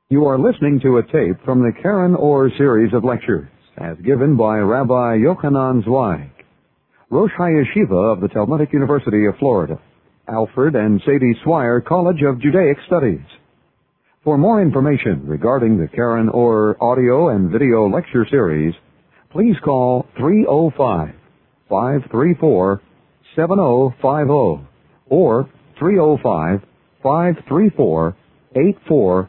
You are listening to a tape from the Karen Orr series of lectures, as given by Rabbi Yochanan Zweig, Rosh HaYeshiva of the Talmudic University of Florida, Alfred and Sadie Swire College of Judaic Studies. For more information regarding the Karen Orr audio and video lecture series, please call 305-534-7050 or 305-534-8444.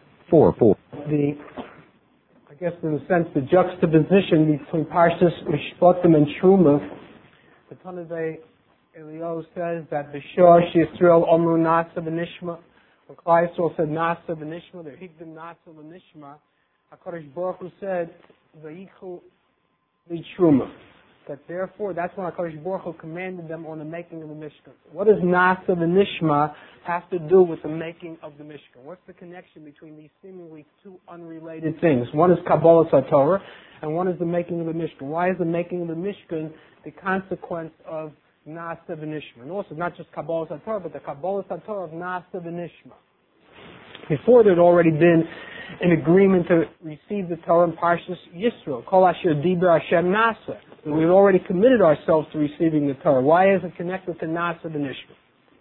I guess in a sense, the juxtaposition between Parshas Mishpatim and Truma, the Tanavei Eliyahu says that B'shor Yisrael Omru Nasa V'Nishma, when Klal Yisrael said Nasa V'Nishma, they're Higdim Nasa V'Nishma, HaKadosh Baruch Hu said V'yichu L'Truma. That therefore, that's when HaKadosh Baruch Hu commanded them on the making of the Mishkan. What does Nasa V'Nishma have to do with the making of the Mishkan? What's the connection between these seemingly two unrelated things? One is Kabbalah Satorah, and one is the making of the Mishkan. Why is the making of the Mishkan the consequence of Nasa V'Nishma? And also, not just Kabbalah Satorah, but the Kabbalah Satorah of Nasa V'Nishma. Before, there had already been an agreement to receive the Torah in Parshas Yisro, Kol Asher Diber Hashem Nasa. We've already committed ourselves to receiving the Torah. Why is it connected to Nasa V'Nishma?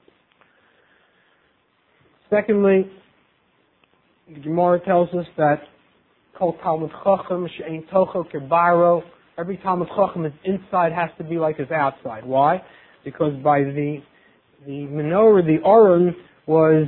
Secondly, the Gemara tells us that Kol Talmud Chacham She'ein Tocho Kebaro. Every Talmud Chacham, his inside has to be like his outside. Why? Because by the menorah, the Aron was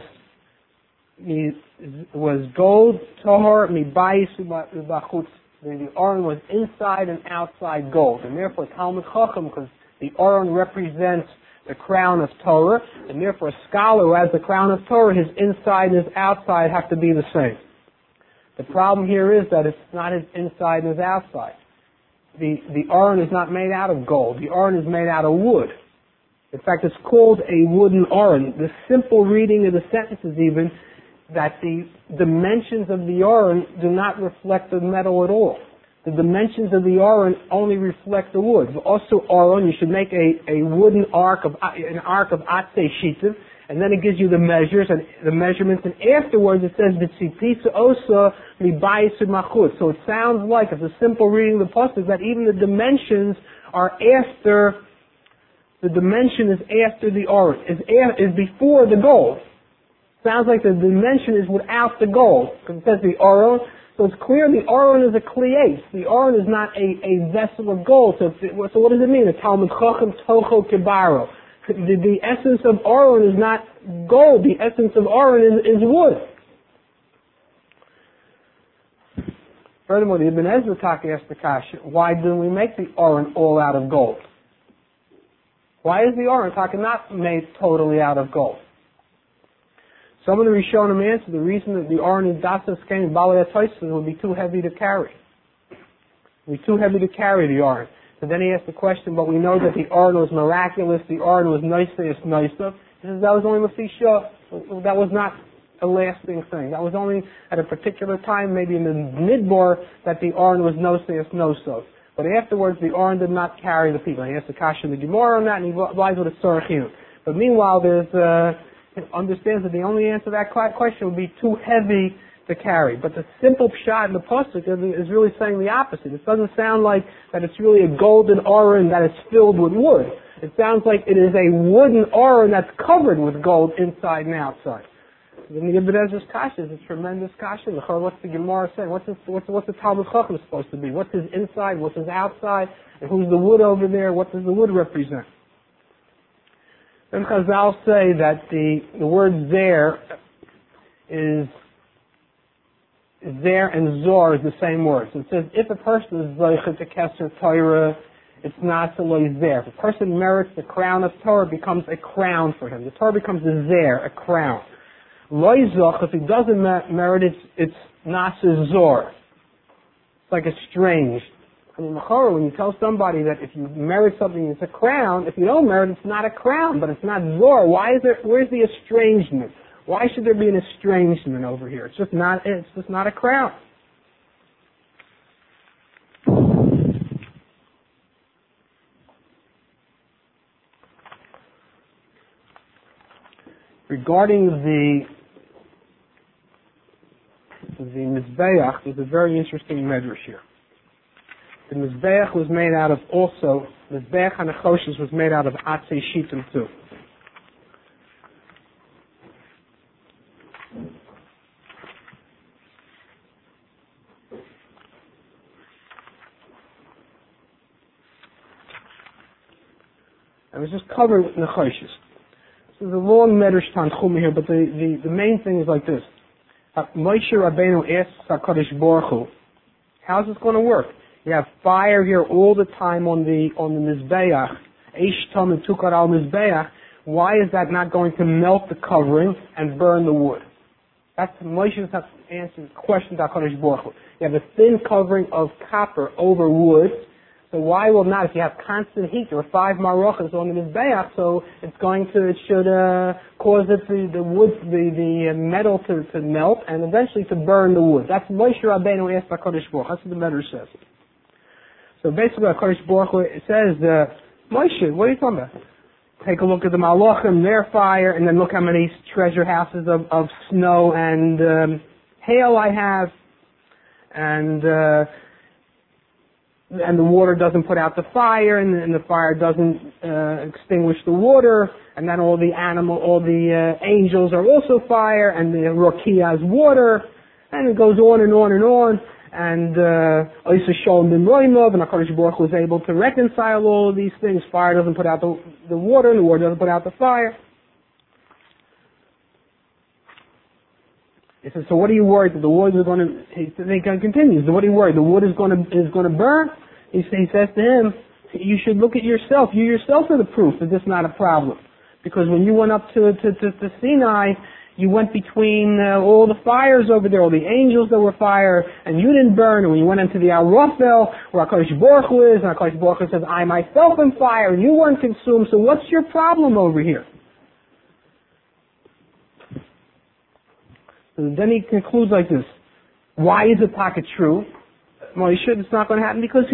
gold, Tahor, Mibayis, Ubachutz. The Aron was inside and outside gold. And therefore, Talmud Chacham, because the Aron represents the crown of Torah, and therefore a scholar who has the crown of Torah, his inside and his outside have to be the same. The problem here is that it's not his inside and his outside. The Aron is not made out of gold. The Aron is made out of wood. In fact, it's called a wooden Aron. The simple reading of the sentences even, that the dimensions of the Aron do not reflect the metal at all. The dimensions of the Aron only reflect the wood. Also, Aron, you should make a wooden ark of Atzei Shitiv, and then it gives you the measures and the measurements, and afterwards it says B'tzipisa Osa Mibayis Machut. So it sounds like, it's a simple reading of the pasuk, that even the dimensions are after. The dimension is after the Aron, is before the gold. Sounds like the dimension is without the gold, because it says the Aron. So it's clear the Aron is a klies. The Aron is not a vessel of gold. So what does it mean? The Talmud Chacham Tocho Kebaro. The essence of Aron is not gold. The essence of Aron is wood. Furthermore, the Ibn Ezra Taka asked the Kasha, why didn't we make the Aron all out of gold? Why is the Aron Taka not made totally out of gold? Some of the Rishonim answer the reason that the Aron in Dasas came in Balei HaTosfos would be too heavy to carry. It would be too heavy to carry the Aron. So then he asked the question, but we know that the Aron was miraculous, the Aron was Noiseus Noisav. He says that was only Mephisha. That was not a lasting thing. That was only at a particular time, maybe in the Midbar, that the Aron was Noiseus Noisav. But afterwards, the Aron did not carry the people. He asked the Kasha in the Gemara on that, and he lies with a Sorachim. But meanwhile, understands that the only answer to that question would be too heavy to carry. But the simple pshat in the pasuk is really saying the opposite. It doesn't sound like that it's really a golden Aron that is filled with wood. It sounds like it is a wooden Aron that's covered with gold inside and outside. Then the Ibn Ezra's kasha is a tremendous kasha. What's the Gemara saying? What's the Talmud Chacham supposed to be? What's his inside? What's his outside? And who's the wood over there? What does the wood represent? Then Chazal say that the word there is there and zor is the same word. So it says if a person is zoichet to keser Torah, it's not so there. If a person merits the crown of Torah, it becomes a crown for him. The Torah becomes a zer, a crown. Loizoch, if he doesn't merit it, it's nasa zor. It's like estranged. I mean, when you tell somebody that if you merit something, it's a crown. If you don't merit, it's not a crown, but it's not zor. Where's the estrangement? Why should there be an estrangement over here? It's just not a crown. Regarding the Mizbeach, there's a very interesting medrash here. The Mizbeach was made out of also, Mizbeach HaNechoshes was made out of Atzei Shittim too. It was just covered with nechoshes. So there's a long medrash Tanchuma here, but the main thing is like this. Moshe Rabbeinu asks HaKadosh Baruch Hu, how's this going to work? You have fire here all the time on the Mizbeach. Eish Tom and Tukar al Mizbeach. Why is that not going to melt the covering and burn the wood? That's Moshe's answer the question to HaKadosh Baruch Hu. You have a thin covering of copper over wood. So why will not, if you have constant heat, there are 5 marochas on the Mizbeach, so it should cause the wood, the metal to melt and eventually to burn the wood. That's Moshe Rabbeinu asked HaKadosh Baruch Hu. That's what the Medrash says. So basically HaKadosh Baruch Hu says, Moshe, what are you talking about? Take a look at the Malachim, their fire, and then look how many treasure houses of snow and hail I have, and the water doesn't put out the fire, and the fire doesn't extinguish the water, and then all the angels are also fire, and the Rokia is water, and it goes on and on and on, and Oisa Shalom bin Roimov, and HaKadosh Baruch Hu was able to reconcile all of these things. Fire doesn't put out the water, and the water doesn't put out the fire. He says, so what are you worried that the wood is going to? He continues. What are you worried? The wood is going to burn. He says to him, you should look at yourself. You yourself are the proof that this is not a problem. Because when you went up to Sinai, you went between all the fires over there, all the angels that were fire, and you didn't burn. And when you went into the Arafel, where HaKadosh Baruch Hu is, and HaKadosh Baruch Hu says, I myself am fire, and you weren't consumed. So what's your problem over here? And then he concludes like this. Why is the pocket true? Moshe, it's not going to happen because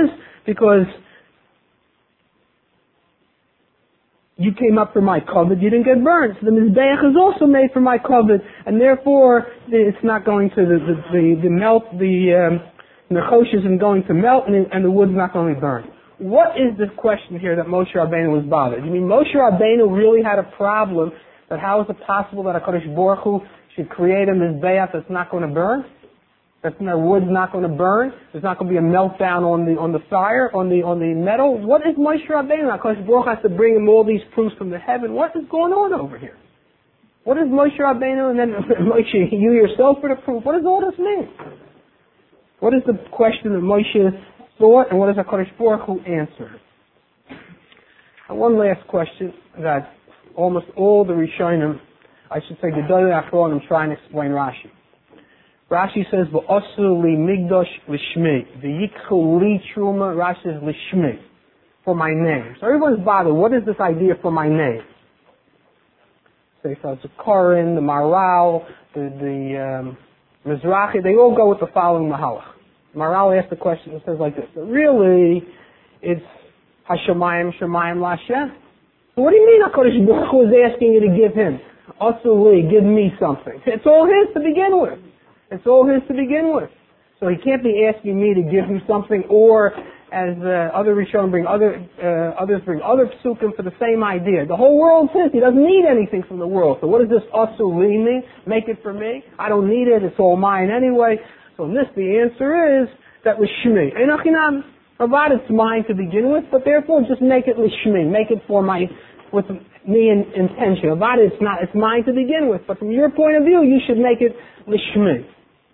you came up for my covet, you didn't get burned. So the Mizbeach is also made for my covet, and therefore it's not going to the nechoshes isn't going to melt, and the wood's not going to be burned. What is the question here that Moshe Rabbeinu was bothered? You mean Moshe Rabbeinu really had a problem that how is it possible that HaKadosh Baruch Hu should create a Mizbeach that's not going to burn? That the wood's not going to burn? There's not going to be a meltdown on the fire, on the metal? What is Moshe Rabbeinu? HaKadosh Baruch Hu has to bring him all these proofs from the heaven. What is going on over here? What is Moshe Rabbeinu? And then Moshe, you yourself for the proof. What does all this mean? What is the question that Moshe thought, and what does HaKadosh Baruch Hu answer? And one last question that almost all the Rishonim, I should say, the Gedolei Achronim try and explain Rashi. Rashi says, "V'osu li migdosh l'shmi, v'yikchu li truma." Rashi says l'shmi, for my name. So everyone's bothered. What is this idea for my name? So it's the Koren, the Maral, the Mizrahi. They all go with the following mahalach. Maral asks the question. It says like this: but really, it's Hashemayim Shemayim Lashem. So what do you mean HaKadosh Baruch Hu is asking you to give him? Also, give me something. It's all his to begin with. It's all his to begin with. So he can't be asking me to give him something, or as other Rishonim bring others bring other psukim for the same idea. The whole world's his. He doesn't need anything from the world. So what does this asu li mean? Make it for me. I don't need it. It's all mine anyway. So in this, the answer is that l'shmi. Enochinam. Avad, it's mine to begin with, but therefore just make it l'shmi. Make it with me in intention. Avad, it's mine to begin with, but from your point of view, you should make it l'shmi.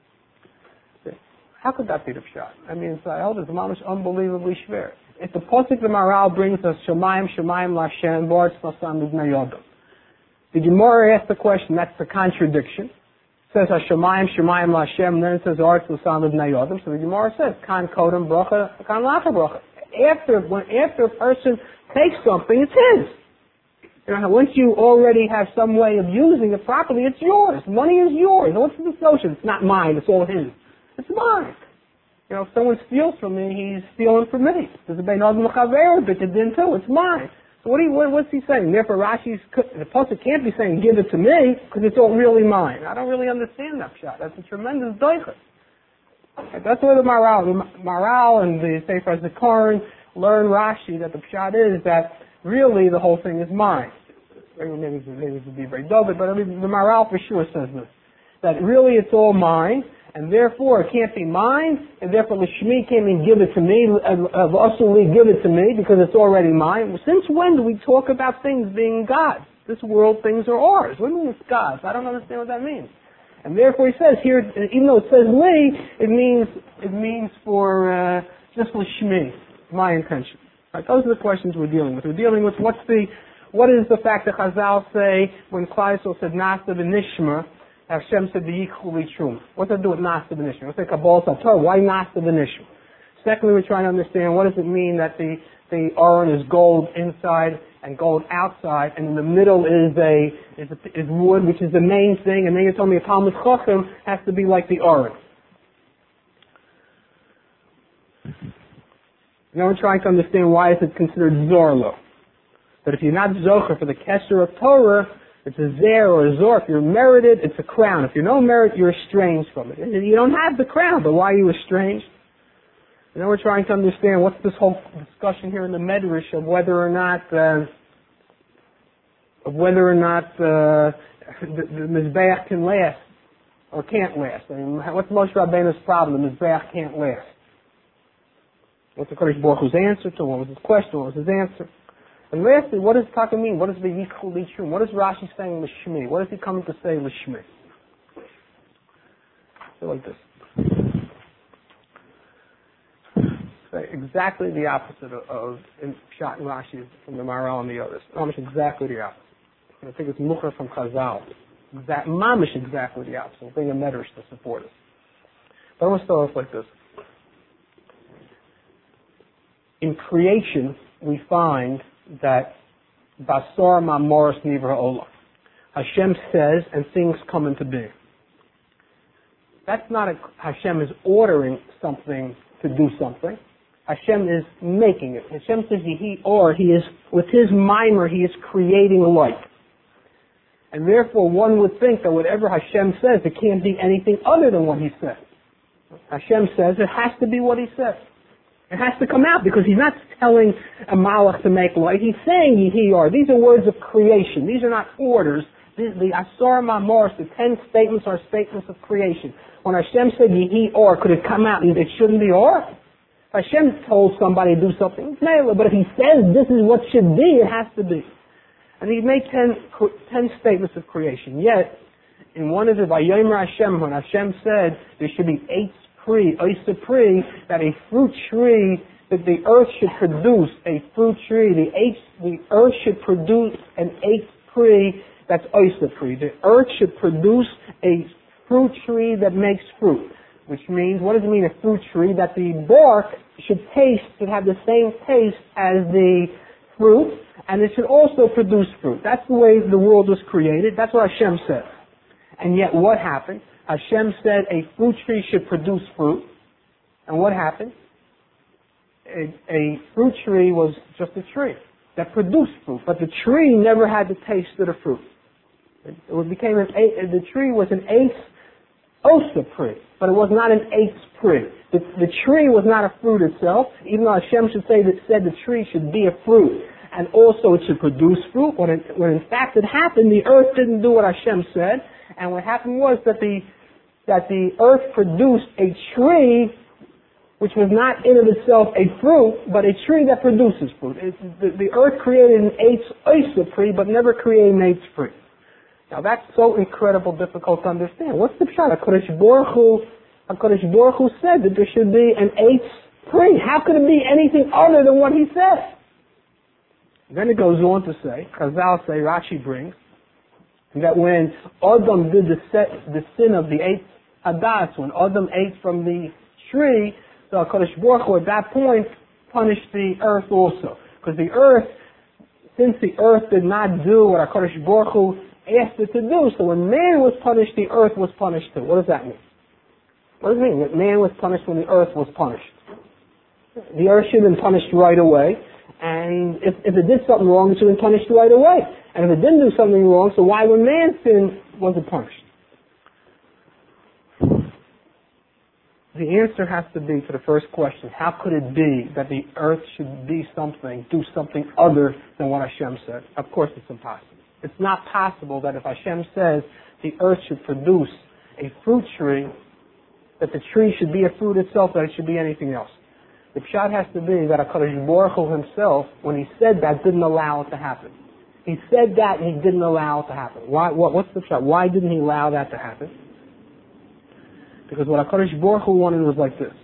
How could that be the pshat? I mean, it's mamish unbelievably schwer. If the pasuk the Maral brings us Shemayim Shemayim Lashem B'aretz Nasam B'nei Yodam, the Gemara asks the question. That's the contradiction. It says Shemayim Shemayim Lashem, and then it says B'aretz Nasam B'nei Yodam. So the Gemara says Kan Kodem Bracha, Kan Lacha Bracha. After a person takes something, it's his. You know, once you already have some way of using it properly, it's yours. Money is yours. What's this notion? It's not mine. It's all his. It's mine. You know, if someone steals from me, he's stealing from me. There's a bein adam l'chaver, but it didn't too. It's mine. So what's he saying? Therefore, the pasuk can't be saying, give it to me, because it's all really mine. I don't really understand that pshat. That's a tremendous doichus. That's where the Maral and the Sefer Zikaron learn Rashi that the pshat is that really the whole thing is mine. Maybe it would be very David, but I mean, the Maral for sure says this. That really it's all mine, and therefore it can't be mine, and therefore Lishmi can't even give it to me, Vasuli give it to me, because it's already mine. Since when do we talk about things being God's? This world, things are ours. What do you mean it's God's? I don't understand what that means. And therefore he says here, even though it says li, it means for just Lishmi, my intention. Right, those are the questions we're dealing with. We're dealing with what is the fact that Chazal say when Klal Yisrael said Nasa v'nishma, Hashem said v'yichlu l'trum. What's that do with Nasa v'nishma? What's that Kabbalah Sator? Why Nasa v'nishma? Secondly, we're trying to understand what does it mean that the Aron is gold inside and gold outside, and in the middle is wood, which is the main thing, and then you told me a Talmud Chacham has to be like the Aron. Now we're trying to understand why is it considered Zorlo. That if you're not Zocher for the Kesher of Torah, it's a Zer or a Zor. If you're merited, it's a crown. If you're no merit, you're estranged from it. You don't have the crown, but why are you estranged? And then we're trying to understand what's this whole discussion here in the Medrash of whether or not the Mizbeach can last or can't last. I mean, what's Moshe Rabbeinu's problem? The Mizbeach can't last. What's the Kodesh Baruch Hu's answer to? What was his question? What was his answer? And lastly, what does Taka mean? What does the Yichul L'Shum? What is Rashi saying L'Shmi? What is he coming to say L'Shmi? So like this. Exactly the opposite of Pshat and Rashi from the Maral and the others. Almost exactly the opposite. I think it's Mukhar from Chazal. Mamish exactly the opposite. We'll bring a Medrash to support us. But I want to start off like this. In creation, we find that Basar Mamoros Nivra Olam. Hashem says, and things come into being. That's not Hashem is ordering something to do something. Hashem is making it. Hashem says he is, with his mimer, he is creating light. And therefore one would think that whatever Hashem says, it can't be anything other than what he says. Hashem says it has to be what he says. It has to come out because he's not telling a malach to make light. He's saying Yehi Or. These are words of creation. These are not orders. The Asar Mamors, the 10 statements are statements of creation. When Hashem said Yehi Or, could it come out and it shouldn't be Or? If Hashem told somebody to do something, it's Mela. But if he says this is what should be, it has to be. And he made 10 statements of creation. Yet, in one of the Vayomer Hashem, when Hashem said there should be 8 Pri, that a fruit tree, that the earth should produce a fruit tree, the earth should produce an 8 Pri, that's Pri. The earth should produce a fruit tree that makes fruit. Which means, what does it mean, a fruit tree? That the bark should have the same taste as the fruit, and it should also produce fruit. That's the way the world was created. That's what Hashem said. And yet what happened? Hashem said a fruit tree should produce fruit. And what happened? A fruit tree was just a tree that produced fruit. But the tree never had the taste of the fruit. The tree was an Osa Pri, but it was not an Pri. The tree was not a fruit itself, even though Hashem said the tree should be a fruit. And also it should produce fruit. When in fact it happened, the earth didn't do what Hashem said. And what happened was that the earth produced a tree which was not in of itself a fruit, but a tree that produces fruit. The earth created an Osa Pri, but never created an Pri. Now that's so incredible, difficult to understand. What's the pshat? HaKadosh Baruch Hu said that there should be an 8th Pri. How could it be anything other than what he said? Then it goes on to say, Chazal say, Rashi brings, that when Adam did the sin of the 8th Adas, when Adam ate from the tree, so HaKadosh Baruch Hu at that point punished the earth also. Because the earth, since the earth did not do what HaKadosh Baruch Hu asked it to do, so when man was punished, the earth was punished too. What does that mean? What does it mean that man was punished when the earth was punished? The earth should have been punished right away, and if it did something wrong, it should have been punished right away. And if it didn't do something wrong, so why when man sinned, was it punished? The answer has to be to the first question, how could it be that the earth should do something other than what Hashem said? Of course it's impossible. It's not possible that if Hashem says the earth should produce a fruit tree, that the tree should be a fruit itself, that it should be anything else. The pshat has to be that HaKadosh Baruch Hu himself, when he said that, didn't allow it to happen. He said that and he didn't allow it to happen. What's the pshat? Why didn't he allow that to happen? Because what HaKadosh Baruch Hu wanted was like this.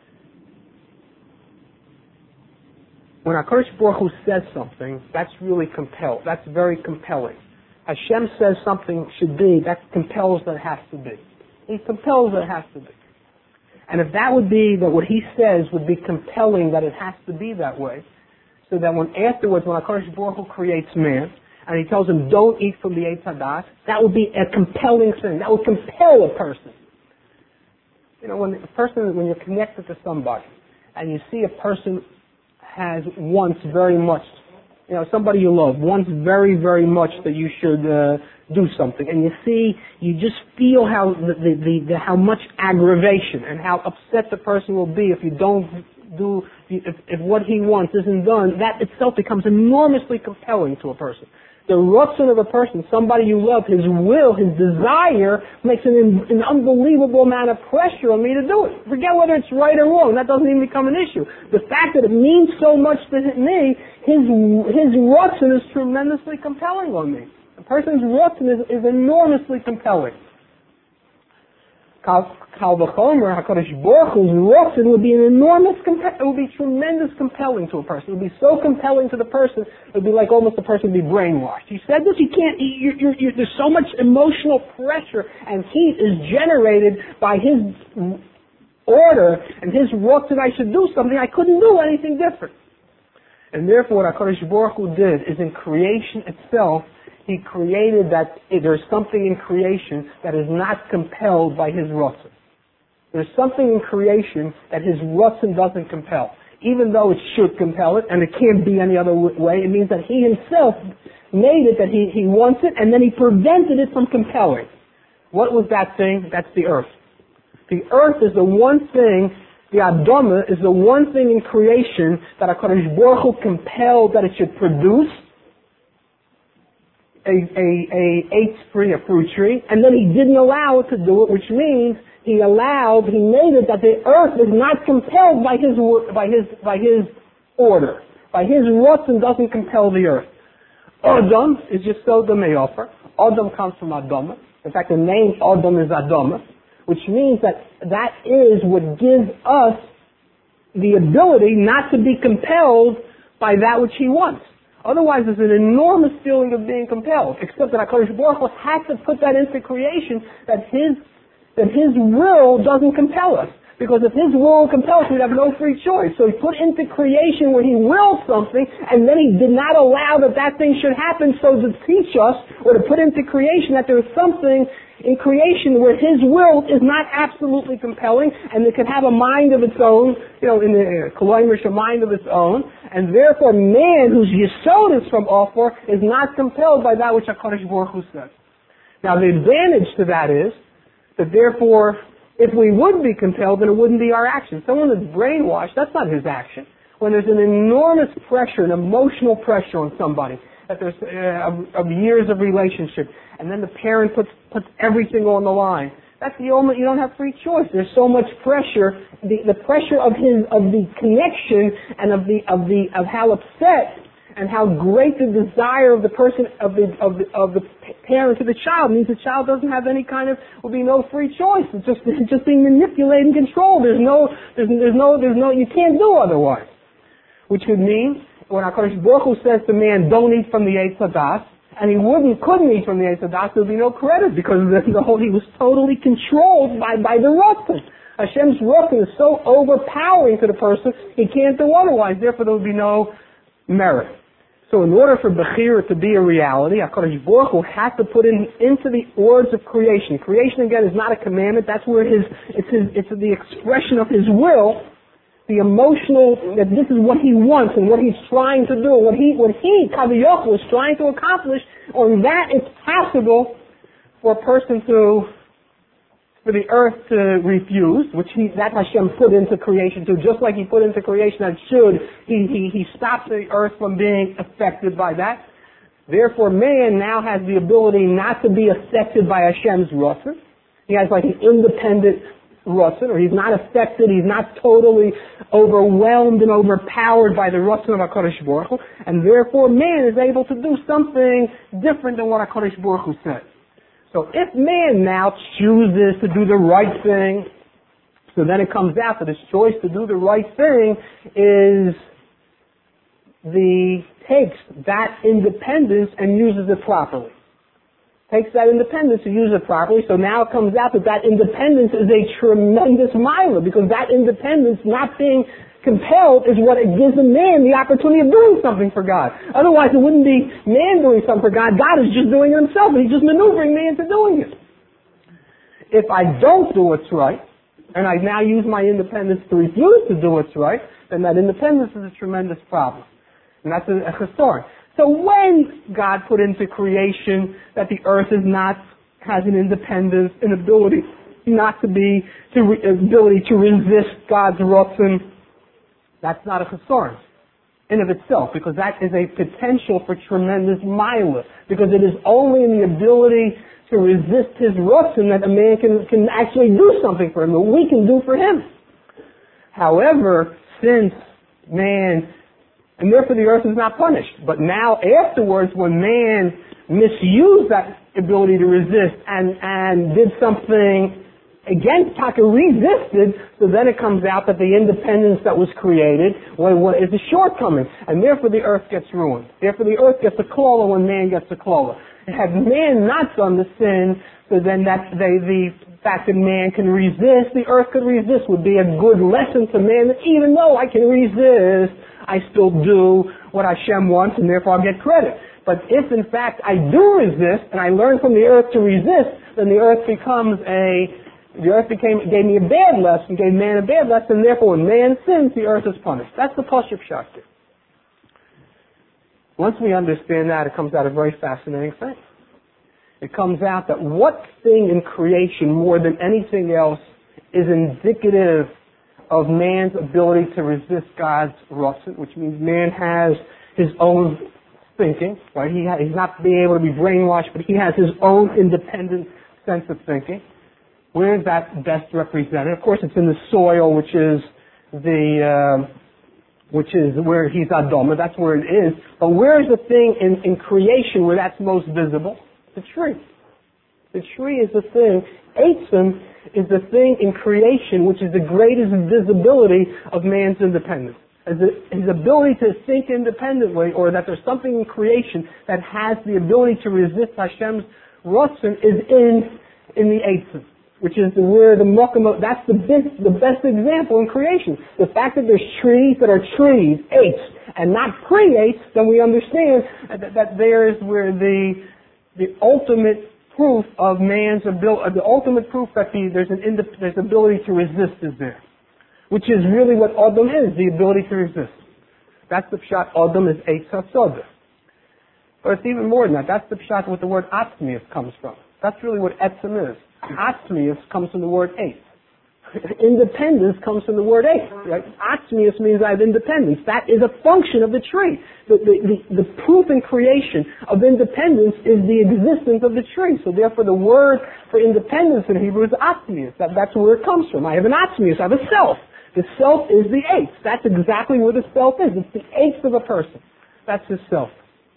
When HaKadosh Baruch Hu says something, that's really compelled. That's very compelling. Hashem says something should be, that compels that it has to be. He compels that it has to be. And if that would be, that what he says would be compelling that it has to be that way, so that when afterwards, when HaKadosh Baruch Hu creates man, and he tells him, don't eat from the Eitz Hadas, that would be a compelling thing. That would compel a person. You know, when you're connected to somebody, and you see a person wants very much, somebody you love wants very, very much that you should do something, and you just feel how how much aggravation and how upset the person will be if you don't do, if what he wants isn't done. That itself becomes enormously compelling to a person. The rutzon of a person, somebody you love, his will, his desire, makes an unbelievable amount of pressure on me to do it. Forget whether it's right or wrong. That doesn't even become an issue. The fact that it means so much to me, his rutzon is tremendously compelling on me. A person's rutzon is enormously compelling. Kal v'chomer, HaKadosh Baruch Hu's rutzon would be it would be tremendous compelling to a person. It would be so compelling to the person, it would be like almost the person would be brainwashed. He said this, there's so much emotional pressure and heat is generated by his order and his rutzon I should do something, I couldn't do anything different. And therefore what HaKadosh Baruch Hu did is in creation itself, he created that there's something in creation that is not compelled by his rutzon. There's something in creation that his rutzon doesn't compel. Even though it should compel it, and it can't be any other way, it means that he himself made it that he wants it, and then he prevented it from compelling. What was that thing? That's the earth. The earth is the one thing, the Adama is the one thing in creation that HaKadosh Baruch Hu compelled that it should produce a fruit tree, and then he didn't allow it to do it, which means he made it that the earth is not compelled by his order. By his rutzon doesn't compel the earth. Adam is just so Dameofer. Adam comes from Adama. In fact, the name Adam is Adama, which means that is what gives us the ability not to be compelled by that which he wants. Otherwise, there's an enormous feeling of being compelled, except that HaKadosh Baruch Hu had to put that into creation, that his will doesn't compel us. Because if his will compels us, we'd have no free choice. So he put into creation where he willed something, and then he did not allow that thing should happen, so to teach us, or to put into creation that there is something in creation where his will is not absolutely compelling, and it can have a mind of its own, in the Koloimish, a mind of its own, and therefore man, whose yesod is from Ophir, is not compelled by that which HaKadosh Baruch Hu says. Now the advantage to that is that therefore, if we would be compelled, then it wouldn't be our action. Someone that's brainwashed, that's not his action. When there's an enormous pressure, an emotional pressure on somebody, that there's of years of relationship, and then the parent puts everything on the line. That's the only, you don't have free choice. There's so much pressure, the pressure of the connection and of how upset and how great the desire of the person of the parent to the child means the child doesn't have any will be no free choice. It's just being manipulated and controlled. There's no, you can't do otherwise. Which would mean when HaKadosh Baruch Hu says to man, don't eat from the Eitz Hadas, and he couldn't eat from the Eitz Hadas, there would be no credit because he was totally controlled by the rutzon. Hashem's rutzon is so overpowering to the person, he can't do otherwise. Therefore, there would be no merit. So in order for Bechira to be a reality, HaKadosh Baruch Hu had to put into the words of creation. Creation, again, is not a commandment. That's where it's the expression of his will, the emotional, that this is what he wants and what he's trying to do, what he Kaviyach, was trying to accomplish. On that, it's possible for a person to for the earth to refuse, which that Hashem put into creation too, just like He put into creation that He stops the earth from being affected by that. Therefore, man now has the ability not to be affected by Hashem's Ratzon. He has like an independent Ratzon, or he's not affected, he's not totally overwhelmed and overpowered by the Ratzon of HaKadosh Baruch Hu, and therefore man is able to do something different than what HaKadosh Baruch Hu said. So if man now chooses to do the right thing, so then it comes out that his choice to do the right thing takes that independence and uses it properly. Takes that independence and uses it properly, so now it comes out that independence is a tremendous milah, because that independence, not being compelled, is what it gives a man the opportunity of doing something for God. Otherwise it wouldn't be man doing something for God. God is just doing it himself, and he's just maneuvering me into doing it. If I don't do what's right, and I now use my independence to refuse to do what's right, then that independence is a tremendous problem. And that's a chesron. So when God put into creation that the earth has an independence, an ability ability to resist God's Ratzon, that's not a chesron in of itself, because that is a potential for tremendous milah, because it is only in the ability to resist His Ratzon that a man can actually do something for him, that we can do for him. However, since man, and therefore the earth is not punished. But now afterwards, when man misused that ability to resist and did something against Taka, resisted, so then it comes out that the independence that was created is a shortcoming. And therefore the earth gets ruined. Therefore the earth gets a klola when man gets a klola. Had man not done the sin, so then the fact that man can resist, the earth could resist, would be a good lesson to man that even though I can resist, I still do what Hashem wants, and therefore I'll get credit. But if in fact I do resist, and I learn from the earth to resist, then the earth gave me a bad lesson, gave man a bad lesson, and therefore when man sins, the earth is punished. That's the Pashup Shakti. Once we understand that, it comes out a very fascinating thing. It comes out that what thing in creation, more than anything else, is indicative of man's ability to resist God's Ratzon, which means man has his own thinking, right? He's not being able to be brainwashed, but he has his own independent sense of thinking. Where is that best represented? Of course, it's in the soil, which is where he's Adoma. That's where it is. But where is the thing in creation where that's most visible? The tree. The tree is the thing. Eitzim is the thing in creation which is the greatest visibility of man's independence. His ability to think independently, or that there's something in creation that has the ability to resist Hashem's Ratzon, is in the Eitzim, which is where that's the best example in creation. The fact that there's trees that are trees, Eitz, and not pre-Eitz, then we understand that there is where the ultimate proof of man's ability, the ultimate proof that there's ability to resist is there, which is really what Adam is, the ability to resist. That's the pshat. Adam is Eitz HaSodah. But it's even more than that. That's the pshat what the word Atzmius comes from. That's really what Etzem is. Atzmius comes from the word Eitz. Independence comes from the word Eitz. Right? Atzmius means I have independence. That is a function of the tree. The proof in creation of independence is the existence of the tree. So therefore the word for independence in Hebrew is Atzmius. That's where it comes from. I have an Atzmius. I have a self. The self is the Eitz. That's exactly where the self is. It's the Eitz of a person. That's his self.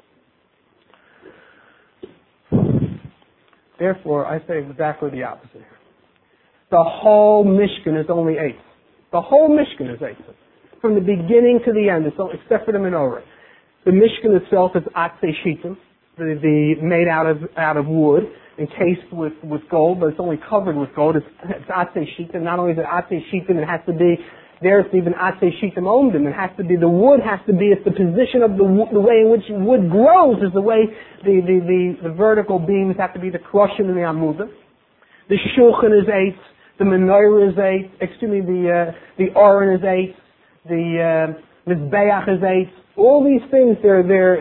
Therefore, I say exactly the opposite here. The whole Mishkan is only Eitz. The whole Mishkan is Eitz. From the beginning to the end, except for the menorah. The Mishkan itself is Atzei Shitim, made out of wood, encased with gold, but it's only covered with gold. It's Atzei Shitim. Not only is it Atzei Shitim, it has to be, there it's even Atzei Shitim Omdim. It has to be, the wood has to be, it's the position of the way in which wood grows is the way the vertical beams have to be, the Kroshim and the Amudim. The Shulchan is Eitz. The menorah is Eitz. The Aron is Eitz. The Mizbeach is Eitz. All these things,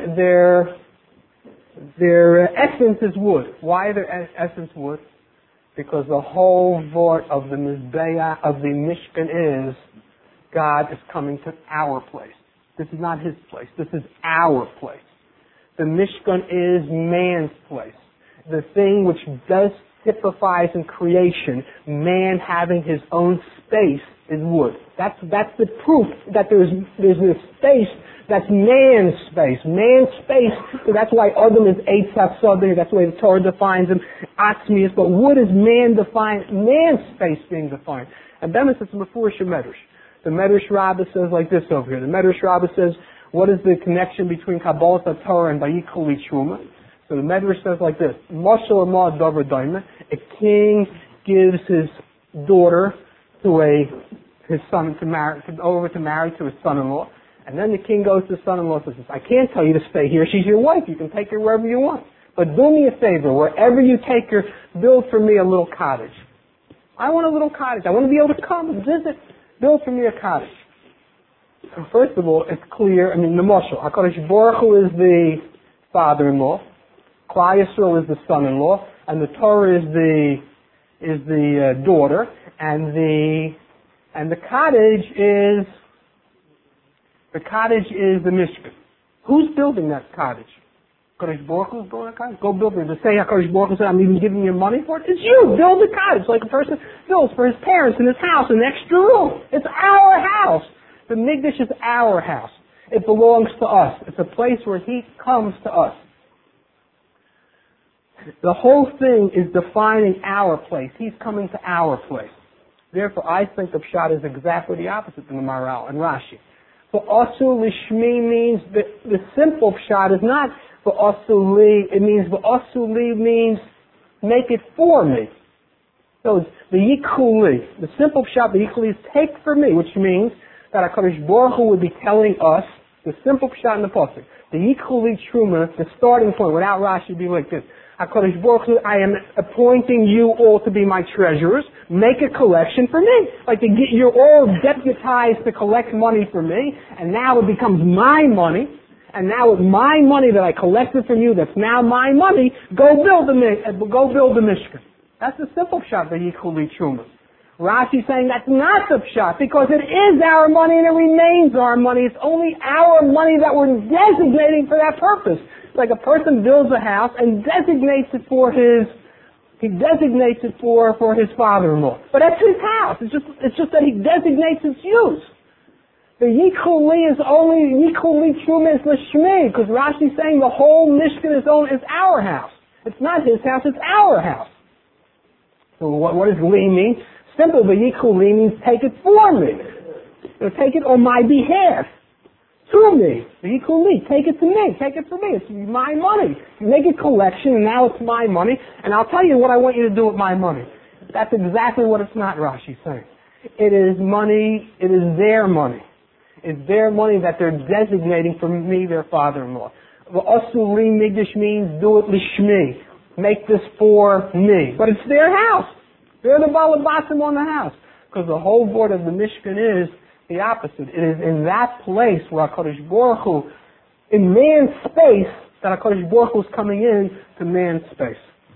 their essence is wood. Why their essence wood? Because the whole vort of the Mizbeach, of the Mishkan is, God is coming to our place. This is not His place. This is our place. The Mishkan is man's place. The thing which does typifies in creation, man having his own space is wood. That's the proof that there's this space that's man's space. Man's space, so that's why Adam is Eitz HaSodeh, that's why the Torah defines him, Atzmius, but wood is man's space being defined. And then it's Mefurish Medrash. The Medrash Rabbah says like this over here. The Medrash Rabbah says, what is the connection between Kabbalah Torah and Vayikol Truma? So the Medrash says like this: Mashal Ma Davar Daima. A king gives his daughter to his son to marry to his son-in-law, and then the king goes to his son-in-law and says, "I can't tell you to stay here. She's your wife. You can take her wherever you want. But do me a favor. Wherever you take her, build for me a little cottage. I want a little cottage. I want to be able to come and visit. Build for me a cottage." So first of all, it's clear. The Mashal, HaKadosh Baruch Hu is the father-in-law. Klal Yisrael is the son-in-law, and the Torah is the daughter, and the cottage is the Mishkan. Who's building that cottage? HaKadosh Baruch Hu is building that cottage. Go build it. To say HaKadosh Baruch Hu said, "I'm even giving you money for it." It's you. Build the cottage like a person builds for his parents in his house, an extra room. It's our house. The Mikdash is our house. It belongs to us. It's a place where He comes to us. The whole thing is defining our place. He's coming to our place. Therefore, I think the Pshat is exactly the opposite than the Maharal and Rashi. For Asu Lishmi means, the simple Pshat is not for Asu Li. It means, for Asu Li means, make it for me. So it's the Yikuli. The simple Pshat, the Yikuli is take for me, which means that HaKadosh Baruch Hu would be telling us, the simple Pshat in the Pasuk, the Yikuli Truma, the starting point, without Rashi, would be like this: HaKadosh Baruch Hu, I am appointing you all to be my treasurers. Make a collection for me. You're all deputized to collect money for me, and now it becomes my money. And now with my money that I collected from you, that's now my money, go build the Mishkan. That's the simple Pshat, the Yikuli Truma. Rashi saying that's not the Pshat, because it is our money and it remains our money. It's only our money that we're designating for that purpose. It's like a person builds a house and designates it for his father-in-law. But that's his house. It's just that he designates its use. The Yikuli is only, Yikuli Truma is Lishmi, because Rashi's saying the whole Mishkan is our house. It's not his house, it's our house. So what does Li mean? Simple, but Yikuli means take it for me. Take it on my behalf. To me. The Yikuli, take it to me. Take it for me. It's my money. You make a collection and now it's my money, and I'll tell you what I want you to do with my money. That's exactly what it's not, Rashi's saying. It is money, it is their money. It's their money that they're designating for me, their father-in-law. V'asu li migdash means do it lishmi. Make this for me. But it's their house. They're the balabatim on the house. Because the whole board of the Mishkan is the opposite. It is in that place where HaKadosh Baruch Hu, in man's space, that HaKadosh Baruch Hu is coming in to man's space.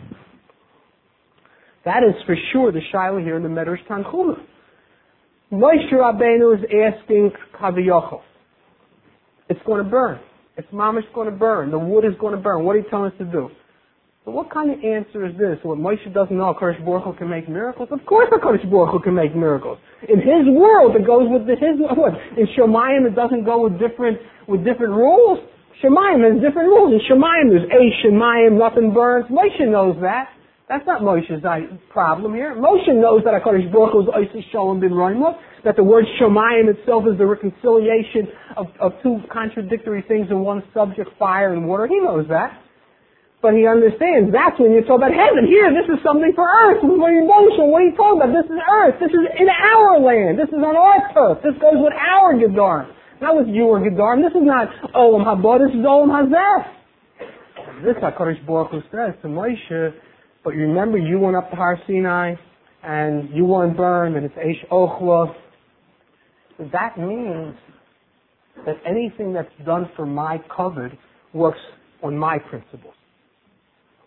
That is for sure the Shaila here in the Medrash Tanchuma. Moshe Rabbeinu is asking Kaviyachol. It's going to burn. It's mamish going to burn. The wood is going to burn. What are you telling us to do? So what kind of answer is this? What Moshe doesn't know, HaKadosh Baruch Hu can make miracles? Of course HaKadosh Baruch Hu can make miracles. In His world, it goes with His what? In Shemayim, it doesn't go with different rules. Shemayim has different rules. In Shemayim, there's Shemayim, nothing burns. Moshe knows that. That's not Moshe's problem here. Moshe knows that HaKadosh Baruch Hu is Oisei Shalom bin Roimah, that the word Shemayim itself is the reconciliation of two contradictory things in one subject, fire and water. He knows that. But he understands that's when you talk about heaven. Here, this is something for earth. What are you talking about? This is earth. This is in our land. This is on our turf. This goes with our Gedarim. Not with your Gedarim. This is not Olam Haba. This is Olam Hazeh. This HaKadosh Baruch Hu says to Moshe, but you remember you went up to Har Sinai and you weren't burned and it's Eish Ochla. That means that anything that's done for my covet works on my principles.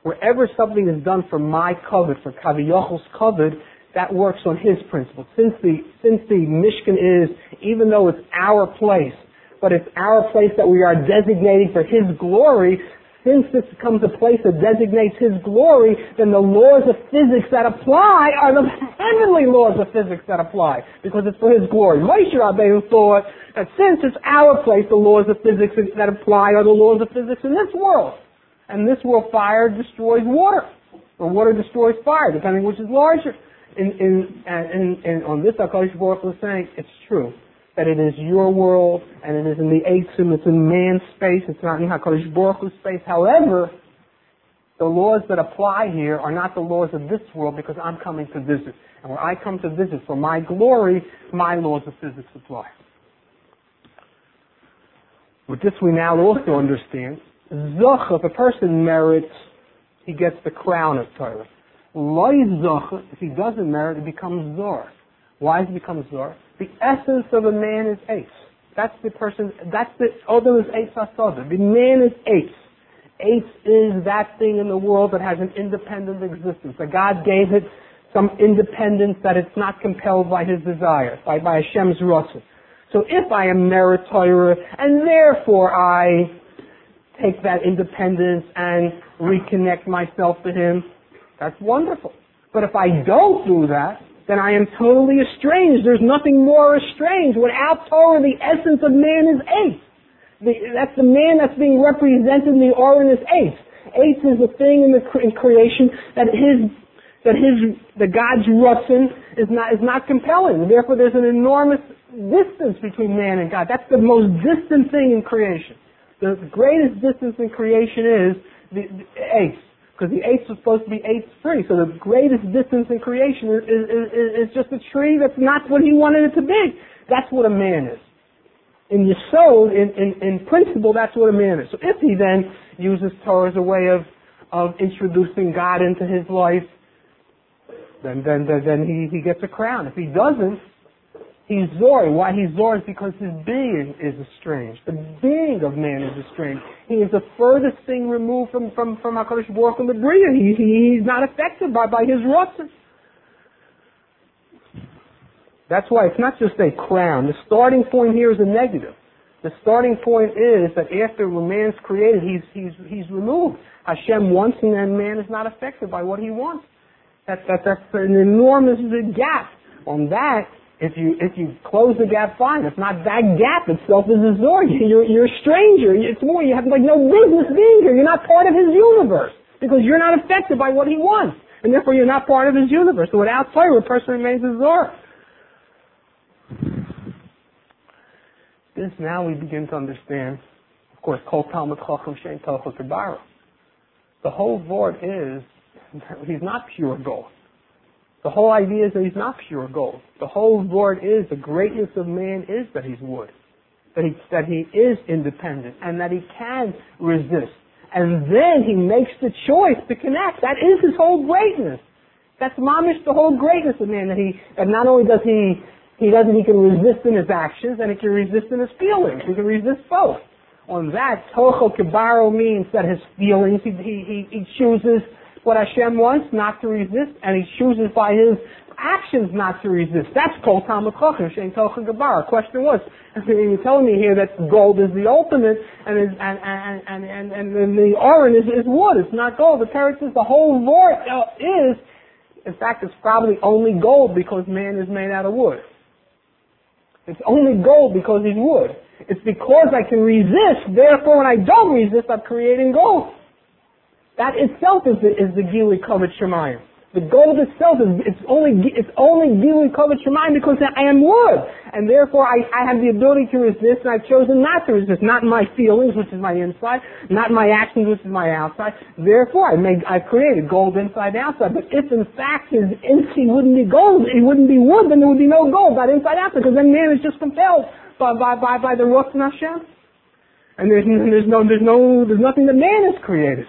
Wherever something is done for my covet, for Kaviyochel's covet, that works on his principle. Since the Mishkan is, even though it's our place, but it's our place that we are designating for his glory, since this becomes a place that designates his glory, then the laws of physics that apply are the heavenly laws of physics that apply, because it's for his glory. Moshe Rabbeinu thought that since it's our place, the laws of physics that apply are the laws of physics in this world. And this world, fire destroys water, or water destroys fire, depending which is larger. On this, HaKadosh Baruch Hu is saying, it's true that it is your world, and it is in the Eitzim, it's in man's space, it's not in HaKadosh Baruch Hu's space. However, the laws that apply here are not the laws of this world, because I'm coming to visit. And when I come to visit for my glory, my laws of physics apply. With this we now also understand, Zoch, if a person merits, he gets the crown of Torah. Loi Zoch, if he doesn't merit, it becomes Zor. Why does it become Zor? The essence of a man is Eitz. That's the person, that's the Odom is Eitz HaSodah. The man is Eitz. Eitz is that thing in the world that has an independent existence. That God gave it some independence, that it's not compelled by his desire, by Hashem's Ratzon. So if I am merit Torah, and therefore I take that independence and reconnect myself to him, that's wonderful. But if I don't do that, then I am totally estranged. There's nothing more estranged. Without Torah, the essence of man is Eitz. That's the man that's being represented in the Oren is Eitz. Eitz is the thing in creation that God's Ratzon is not compelling. Therefore, there's an enormous distance between man and God. That's the most distant thing in creation. The greatest distance in creation is the Eitz. Because the Eitz was supposed to be Eitz-free. So the greatest distance in creation is just a tree that's not what he wanted it to be. That's what a man is. In Yesod, in principle, that's what a man is. So if he then uses Torah as a way of introducing God into his life, then he gets a crown. If he doesn't, he's Zor. Why he's Zor is because his being is estranged. The being of man is estranged. He is the furthest thing removed from HaKadosh Baruch Hu, the Bria. He's not affected by his Ratzon. That's why it's not just a crown. The starting point here is a negative. The starting point is that after man's created, he's removed. Hashem wants, and then man is not affected by what he wants. That's an enormous gap. On that, if you close the gap, fine. If not, that gap itself is a Zor. You're a stranger. It's more, you have no business being here. You're not part of his universe because you're not affected by what he wants, and therefore you're not part of his universe. So without Torah, a person remains a Zor. This now we begin to understand. Of course, Kol Talmud Chacham Shein Tochel Kibaro. The whole Vort is that he's not pure gold. The whole idea is that he's not pure gold. The whole Vort is the greatness of man is that he's wood, that he is independent, and that he can resist. And then he makes the choice to connect. That is his whole greatness. That's mamish the whole greatness of man. That not only does he can resist in his actions, and he can resist in his feelings. He can resist both. On that, Tochel Kibaro means that his feelings, he chooses what Hashem wants, not to resist, and he chooses by his actions not to resist. That's Kol Talmud Chacham Shein Tochel Kibaro. Question was, you're telling me here that gold is the ultimate, and the Oren is wood. It's not gold. The Torah says the whole Vort is, in fact, it's probably only gold because man is made out of wood. It's only gold because he's wood. It's because I can resist, therefore when I don't resist, I'm creating gold. That itself is the Gili Kovet Shemayim. The gold itself it's only Gili Kovet Shemayim because I am wood. And therefore I have the ability to resist, and I've chosen not to resist. Not my feelings, which is my inside, not my actions, which is my outside. Therefore I've created gold inside and outside. But if in fact he wouldn't be gold, he wouldn't be wood, then there would be no gold, not inside outside, because then man is just compelled by the Ratzon Hashem. And there's nothing that man has created.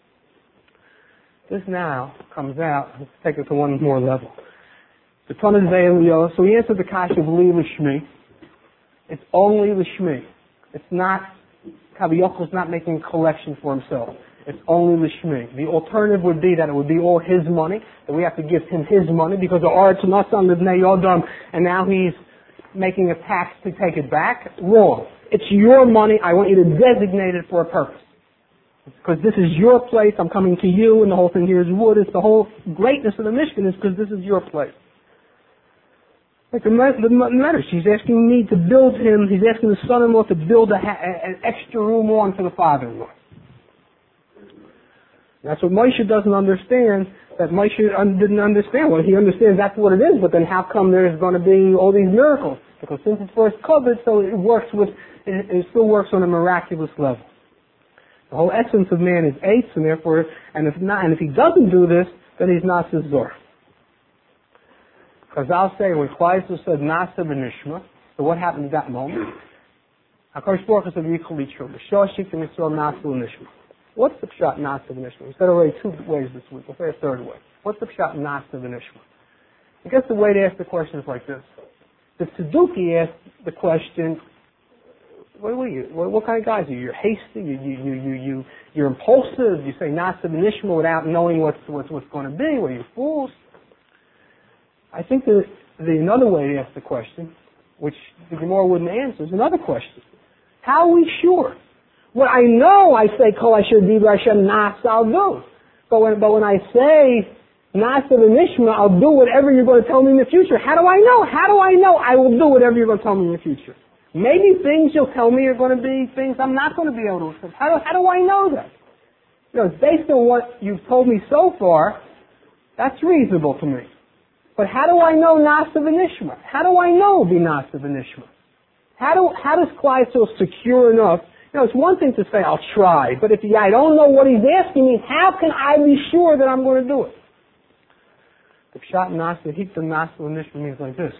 This now comes out. Let's take it to one more level. The Tanakh Ze'elio. So he answered the kasha of Li L'Shmi. It's only L'Shmi. It's not, Kaviyochel's not making a collection for himself. It's only Lishmi. The alternative would be that it would be all his money, that we have to give him his money because the Aretz Nasan Livnei Yodam, and now he's making a tax to take it back. Wrong. It's your money. I want you to designate it for a purpose. Because this is your place. I'm coming to you, and the whole thing here is wood. It's the whole greatness of the Mishkan is because this is your place. Like the matter, she's asking me to build him. He's asking the son-in-law to build an extra room on for the father-in-law. That's what Moshe doesn't understand. That Moshe didn't understand. Well, he understands that's what it is, but then how come there's going to be all these miracles? Because since it's first covered, so it still works on a miraculous level. The whole essence of man is eitz, and therefore, and if he doesn't do this, then he's not Zor. Chazal say when Klal said Nasa v'Nishma, so what happened at that moment? HaKadosh Baruch Hu said Yichol Yitro, B'Shoshik and Yisrael Nasa v'Nishma. What's the pshat Nasa v'Nishma? We said already two ways this week. We'll say a third way. What's the pshat Nasa v'Nishma? I guess the way to ask the question is like this. The Tzeduki asked the question, what kind of guys are you? You're hasty, you're impulsive, you say Nasa v'Nishma without knowing what's going to be, well, you fools. I think that another way to ask the question, which the Gemara wouldn't answer, is another question. How are we sure? What I know, I say, Kol Asher Dibra Hashem Nasa, I'll do. But when I say Nasa v'Nishma, I'll do whatever you're going to tell me in the future. How do I know? How do I know I will do whatever you're going to tell me in the future? Maybe things you'll tell me are going to be things I'm not going to be able to accept. How do I know that? It's based on what you've told me so far, that's reasonable to me. But how do I know Nasa v'Nishma? How do I know be Nasa v'Nishma? How does Klal feel secure enough? It's one thing to say, I'll try, but if I don't know what he's asking me, how can I be sure that I'm going to do it? The pshat Nasa, Hikta Nasa v'Nishma means like this.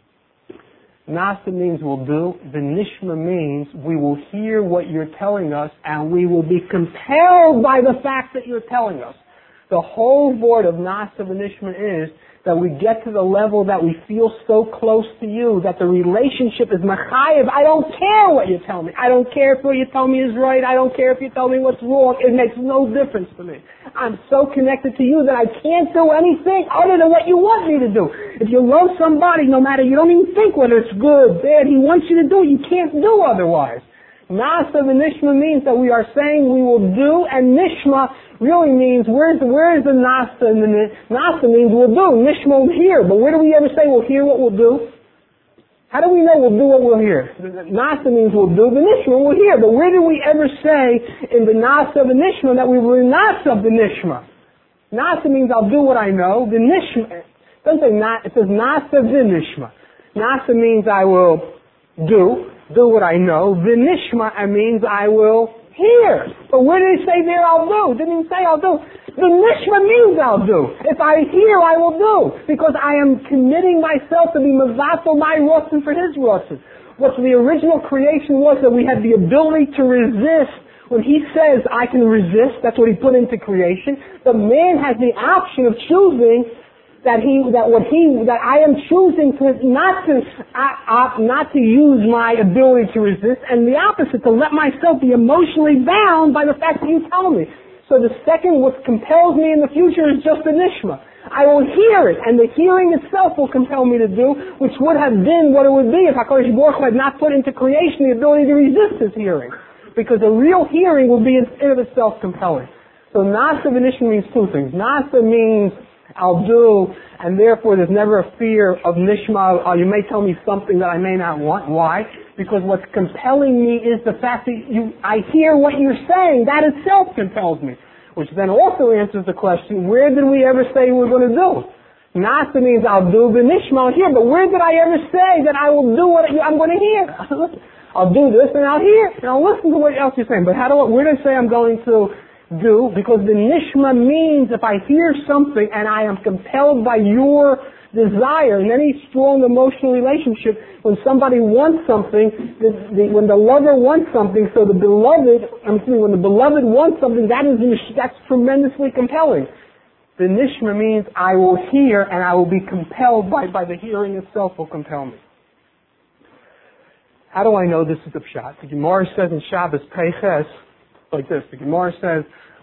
Nasa means we'll do. V'Nishma means we will hear what you're telling us and we will be compelled by the fact that you're telling us. The whole board of Nasa v'Nishma is that we get to the level that we feel so close to you, that the relationship is machayev. I don't care what you tell me. I don't care if what you tell me is right. I don't care if you tell me what's wrong. It makes no difference to me. I'm so connected to you that I can't do anything other than what you want me to do. If you love somebody, no matter, you don't even think whether it's good, bad, he wants you to do it. You can't do otherwise. Nasa v'Nishma means that we are saying we will do, and Nishma really means where is the Nasa? And the Nasa means we'll do. Nishma will hear, but where do we ever say we'll hear what we'll do? How do we know we'll do what we'll hear? Nasa means we'll do, the Nishma will hear, but where do we ever say in the Nasa v'Nishma that we will Nasa v'Nishma? Nasa means I'll do what I know. The Nishma, it doesn't say it says Nasa v'Nishma. Nasa means I will do what I know. V'Nishma means I will hear. But where did it say there I'll do? It didn't even say I'll do. The Nishma means I'll do. If I hear, I will do. Because I am committing myself to be Mavato my Rotzen for his Rotzen. What the original creation was, that we had the ability to resist. When he says I can resist, that's what he put into creation. The man has the option of choosing that I am choosing not to use my ability to resist, and the opposite, to let myself be emotionally bound by the fact that you tell me. So the second, what compels me in the future is just the Nishma. I will hear it, and the hearing itself will compel me to do, which would have been what it would be if HaKadosh Baruch Hu had not put into creation the ability to resist his hearing. Because a real hearing will be in of itself compelling. So Nasa v'Nishma means two things. Nasa means I'll do, and therefore there's never a fear of Nishma. You may tell me something that I may not want. Why? Because what's compelling me is the fact that I hear what you're saying. That itself compels me. Which then also answers the question, where did we ever say we're going to do? Nasa means I'll do the Nishma here, but where did I ever say that I will do what I'm going to hear? I'll do this and I'll hear, and I'll listen to what else you're saying. But where do I say I'm going to do? Because the Nishma means if I hear something and I am compelled by your desire, in any strong emotional relationship, when somebody wants something, when the lover wants something, so when the beloved wants something, that's tremendously compelling. The Nishma means I will hear and I will be compelled by the hearing itself will compel me. How do I know this is the pshat? The Gemara says in Shabbos Peiches, like this. The Gemara says,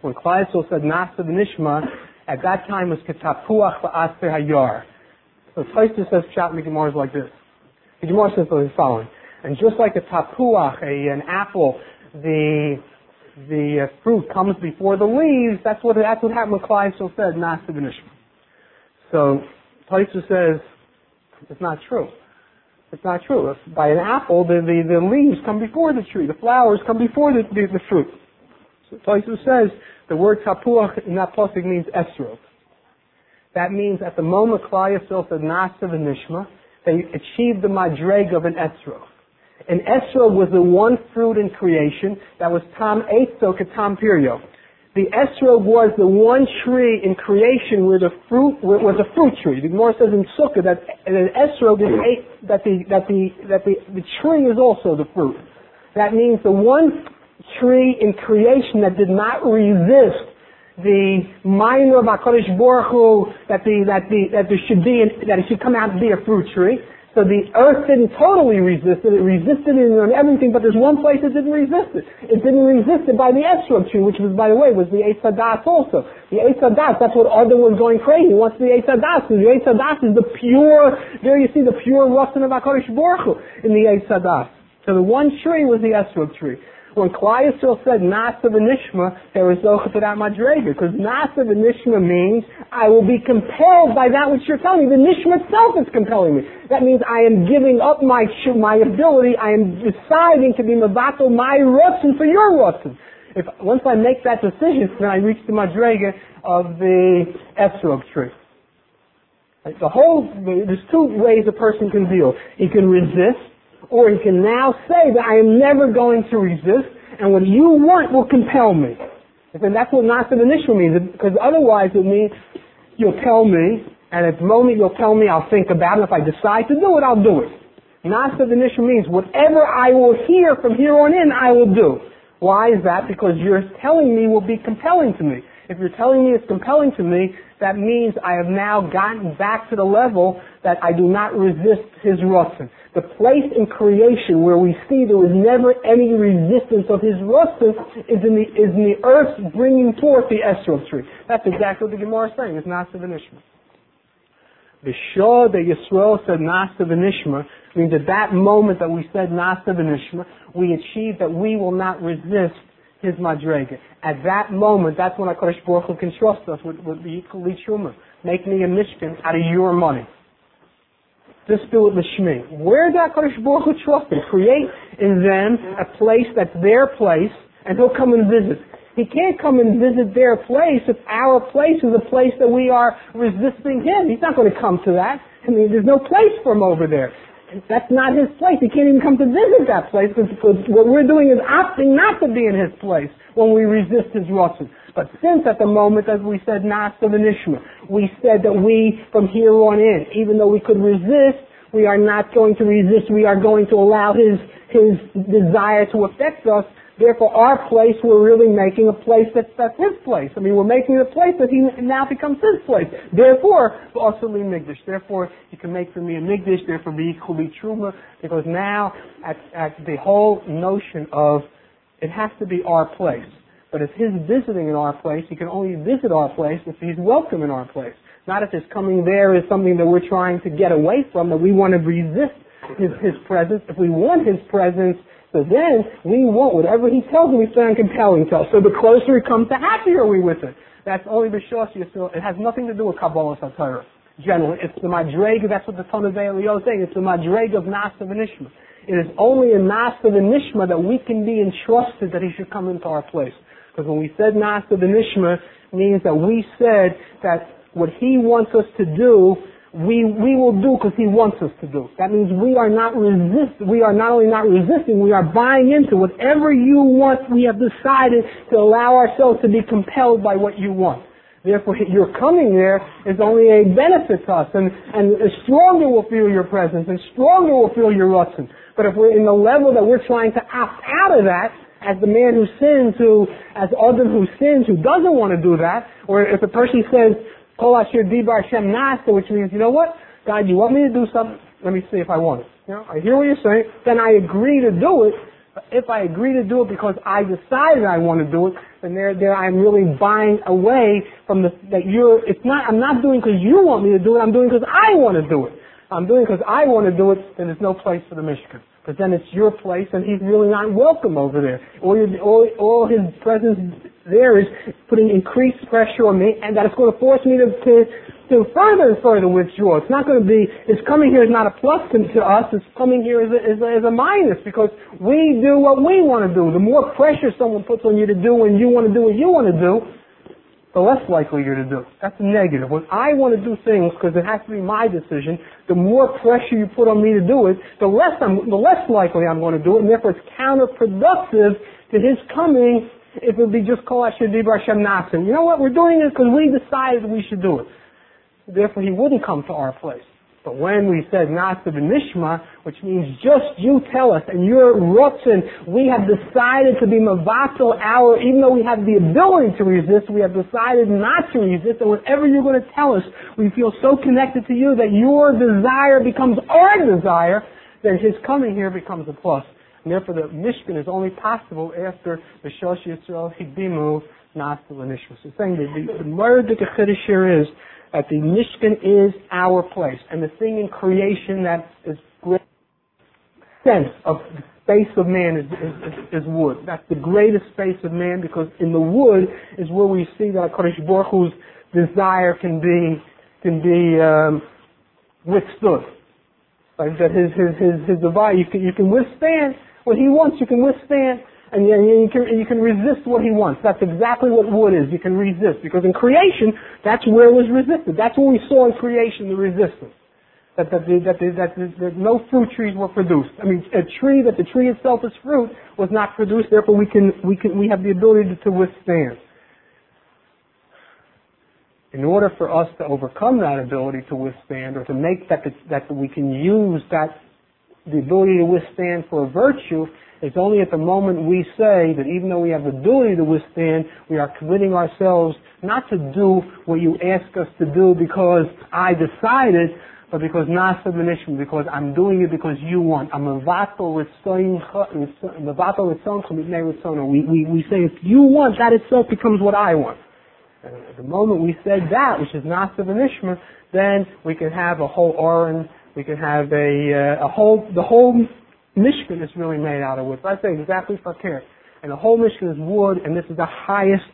When Klal Yisrael said Nasa v'nishma, at that time was Ketapuach v'aspe hayar. So Tosfos says Pshat in the Gemara is like this. The Gemara says the following. And just like a tapuach, an apple, the fruit comes before the leaves, that's what happened when Klal Yisrael said Nasa v'nishma. So Tosfos says it's not true. It's not true. By an apple, the leaves come before the tree. The flowers come before the fruit. So Tosfos says the word tapuach in that pasuk means esrog. That means at the moment Klal Yisrael said Nasa v'nishma, they achieved the madreg of an esrog. An esrog was the one fruit in creation that was tam eitzo katam pirio. The esrog was the one tree in creation where the fruit was a fruit tree. The Gemara says in Sukkah that an esrog is that the tree is also the fruit. That means the one tree in creation that did not resist the minor of HaKadosh Baruch Hu that it should come out to be a fruit tree. So the earth didn't totally resist it. It resisted it on everything, but there's one place it didn't resist it. It didn't resist it by the esrog tree, which was, by the way, was the Eitz Hadas also. The Eitz Hadas, that's what Adam was going crazy. He wants the Eitz Hadas, because the Eitz Hadas is the pure, there you see the pure Ratzon of HaKadosh Baruch Hu in the Eitz Hadas. So the one tree was the esrog tree. When Klal Yisrael said Nasa v'nishma, there was zocha to that madrega, because Nasa v'nishma means I will be compelled by that which you're telling me. The nishma itself is compelling me. That means I am giving up my ability. I am deciding to be mevatel my rutzin for your rutzin. Once I make that decision, then I reach the madrega of the esrog tree. There's two ways a person can deal. He can resist, or he can now say that I am never going to resist, and what you want will compel me. And that's what Nasa v'nishma means, because otherwise it means you'll tell me, and at the moment you'll tell me, I'll think about it. If I decide to do it, I'll do it. Nasa v'nishma means whatever I will hear from here on in, I will do. Why is that? Because you're telling me will be compelling to me. If you're telling me it's compelling to me, that means I have now gotten back to the level that I do not resist his rutzin. The place in creation where we see there was never any resistance of his rutzin is in the earth bringing forth the esrog tree. That's exactly what the Gemara is saying. It's Nasa v'nishma. The Shah that Yisrael said Nasa v'nishma means at that moment that we said Nasa v'nishma, we achieved that we will not resist his madrega. At that moment, that's when HaKadosh Baruch Hu can trust us with the equally truma. Make me a mishkan out of your money. Just do it l'shmi. Where did HaKadosh Baruch Hu trust him? Create in them a place that's their place, and he'll come and visit. He can't come and visit their place if our place is a place that we are resisting him. He's not going to come to that. I mean, there's no place for him over there. That's not his place. He can't even come to visit that place because what we're doing is opting not to be in his place when we resist his rutzin. But since at the moment, as we said, Nasa v'nishma, we said that we, from here on in, even though we could resist, we are not going to resist. We are going to allow his desire to affect us. Therefore, our place, we're really making a place that's his place. I mean, we're making a place that he now becomes his place. Therefore, also be migdash. Therefore, you can make for me a migdash. Therefore, be equally truma. Because now, at the whole notion of it has to be our place. But if his visiting in our place, he can only visit our place if he's welcome in our place. Not if his coming there is something that we're trying to get away from, that we want to resist his presence. If we want his presence, so then we want whatever he tells me, we find compelling to us. So the closer he comes, the happier are we with it. That's only b'shas Yisrael. It has nothing to do with Kabbalah Satorah. Generally, it's the madrega. That's what the Tanna Ve'Elio is saying. It's the madrega of Nasa v'nishma. It is only in Nasa v'nishma that we can be entrusted that he should come into our place. Because when we said Nasa v'nishma, means that we said that what he wants us to do, we will do because he wants us to do. That means we are not we are not only not resisting, we are buying into whatever you want. We have decided to allow ourselves to be compelled by what you want. Therefore, your coming there is only a benefit to us, and stronger will feel your presence, and stronger will feel your rutzin. But if we're in the level that we're trying to opt out of that, as the man who sins, as Adam who sins, who doesn't want to do that, or if a person says, Kol Asher Dibar Hashem Nasa, which means, you know what, God, you want me to do something? Let me see if I want it. You know, I hear what you're saying, then I agree to do it. But if I agree to do it because I decided I want to do it, then there I'm really buying away from I'm not doing because you want me to do it, I'm doing because I want to do it. I'm doing it because I want to do it, then there's no place for the Mishkan. Because then it's your place and he's really not welcome over there. All his presence there is putting increased pressure on me, and that it's going to force me to further and further withdraw. It's not going to be, his coming here is not a plus to us, his coming here is a minus, because we do what we want to do. The more pressure someone puts on you to do when you want to do what you want to do, the less likely you're to do. That's a negative. When I want to do things, because it has to be my decision, the more pressure you put on me to do it, the less likely I'm going to do it, and therefore it's counterproductive to his coming if it would be just Kol Asher Dibar Hashem Nasim. You know what? We're doing it because we decided we should do it. Therefore he wouldn't come to our place. But when we said Nasa B'Nishma, which means just you tell us, and you're Rotzen, we have decided to be Mavatal even though we have the ability to resist, we have decided not to resist, and whatever you're going to tell us, we feel so connected to you that your desire becomes our desire, then his coming here becomes a plus. And therefore the Mishkan is only possible after the Shosh Yisrael Hidimu Nasa B'Nishma. So saying that the word that the Chiddush here is, that the Mishkan is our place. And the thing in creation that is great sense of the space of man is wood. That's the greatest space of man, because in the wood is where we see that HaKadosh Baruch Hu's desire can be withstood. Like that his desire, you can withstand what he wants, you can withstand. And you can resist what he wants. That's exactly what wood is. You can resist. Because in creation, that's where it was resisted. That's what we saw in creation, the resistance. That no fruit trees were produced. I mean, the tree itself is fruit was not produced, therefore we have the ability to withstand. In order for us to overcome that ability to withstand, or to make that we can use the ability to withstand for a virtue, it's only at the moment we say that even though we have the ability to withstand, we are committing ourselves not to do what you ask us to do because I decided, but because Nasa B'Nishma, because I'm doing it because you want. I'm Mavatal Ritzoncha. We say if you want, that itself becomes what I want. And at the moment we said that, which is Nasa B'Nishma, then we can have a whole Oren, we can have the whole Mishkan is really made out of wood. So I say exactly fakir. And the whole Mishkan is wood, and this is the highest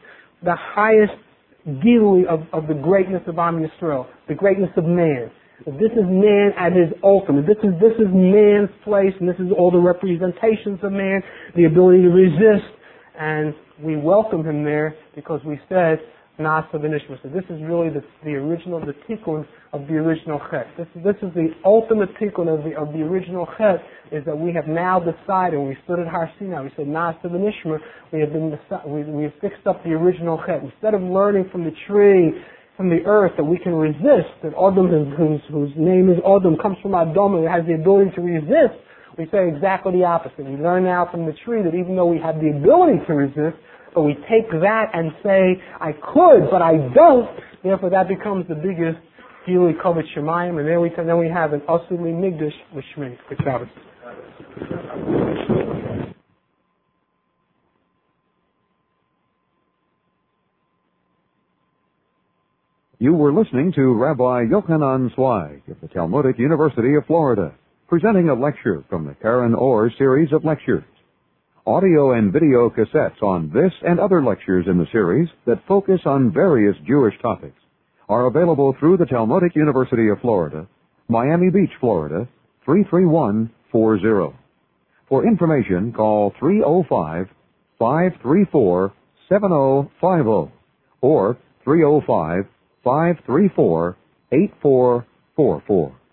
gilui of the greatness of Am Yisrael, the greatness of man. This is man at his ultimate. This is man's place, and this is all the representations of man, the ability to resist, and we welcome him there because we said Nasa B'Nishma. So this is really the original, the tikkun of the original chet. This is the ultimate tikkun of the original chet, is that we have now decided, when we stood at Har Sinai, we said Nasa B'Nishma, we have fixed up the original chet. Instead of learning from the tree, from the earth, that we can resist, that Adam, whose name is Adam, comes from Adam and has the ability to resist, we say exactly the opposite. We learn now from the tree that even though we have the ability to resist, but we take that and say, I could, but I don't, therefore that becomes the biggest Gilui Kavod Shemayim, and then we have an Asuli Migdash L'Shmei. Good Shabbos. You were listening to Rabbi Yochanan Zweig of the Talmudic University of Florida, presenting a lecture from the Karen Orr series of lectures. Audio and video cassettes on this and other lectures in the series that focus on various Jewish topics are available through the Talmudic University of Florida, Miami Beach, Florida, 33140. For information, call 305-534-7050 or 305-534-8444.